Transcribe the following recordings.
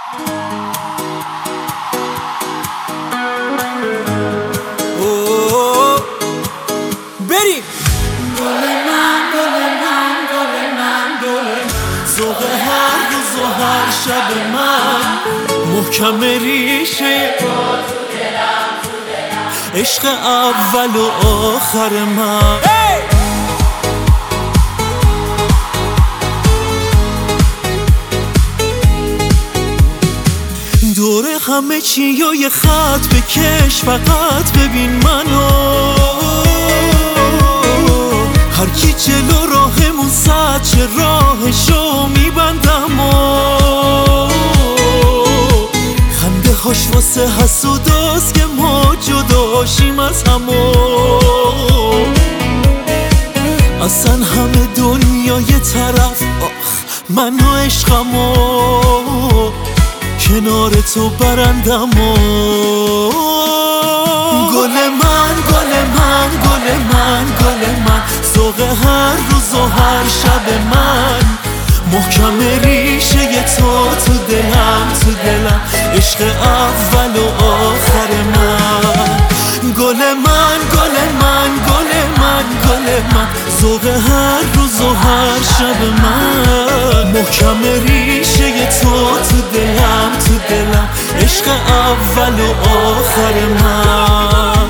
بریم. گل من گل من گل من گل ذوق هر روز و هر شب من محکم ریشه عشق اول و آخر من. دور همه چی یه خط بکش، فقط ببین منو. هر کی جلو راهمون زد چه راهشو میبندم و خنده هاش واسه حسوداست که ما جداشیم از همو. اصلا همه دنیا یه طرف، من و عشقمو کنار تو برندم و گل من گل من گل من گل من ذوق هر روز و هر شب من محکم ریشه تو دلم عشق اول و آخر من. گل من گل من گل من گل من ذوق هر روز و هر شب من محکم ریشه تو دلم عشق اول و آخر من.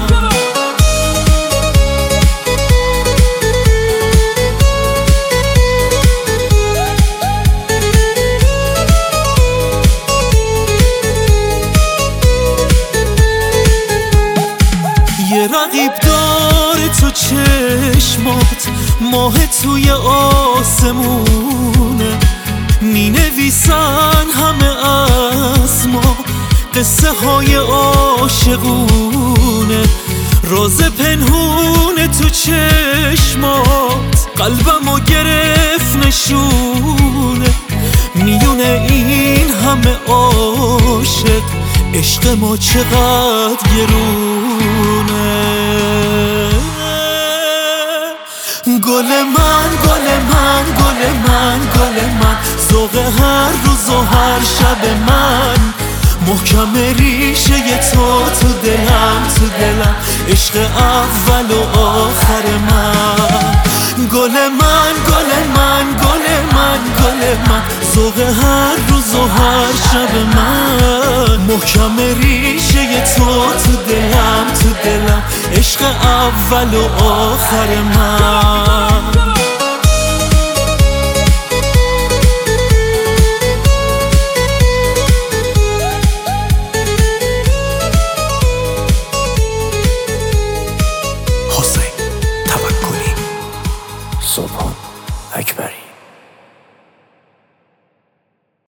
یه رقیب داره تو چشمات، ماه توی آسمونه، می نویسن همه از ما قصه های عاشقونه. راز پنهون تو چشمات قلبمو گرفت نشونه. میونه این همه عاشق عشق ما چقدر گرونه. گل من گل من گل من گل من ذوق هر روز و هر شب من محکم ریشه تو دلم عشق اول و آخر من. گل من گل من گل من گل من ذوق هر روز و هر شب من محکم ریشه تو دلم عشق اول و آخر من. حسین توکلی، سبحان اکبری.